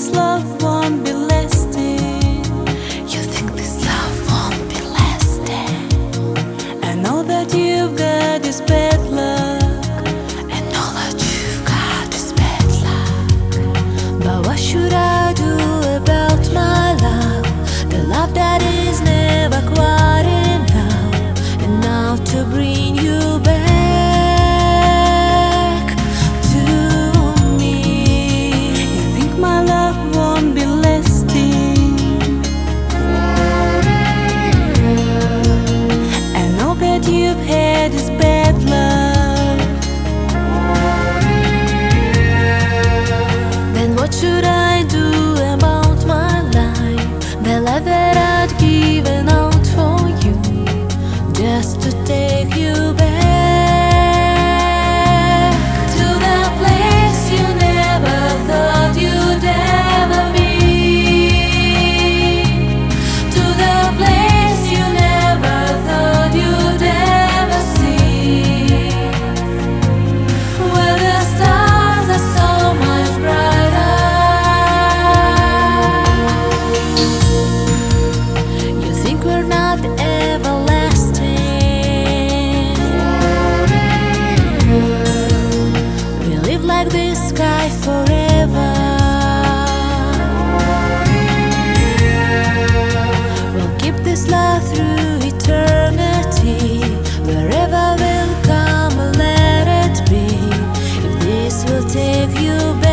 this love won't be lasting. You think this love won't be lasting. I know that you've got this bad luck. I know that you've got this bad luck. But what should I do about my love? The love that is never quite enough to bring you back. You've had this bad love. Then what should I do about my life? The life that I'd given out for you, just to take you back to the place you never thought you'd ever be, to the place you never thought you'd ever. Like this sky forever. We'll keep this love through eternity. Wherever we'll come, let it be. If this will take you back.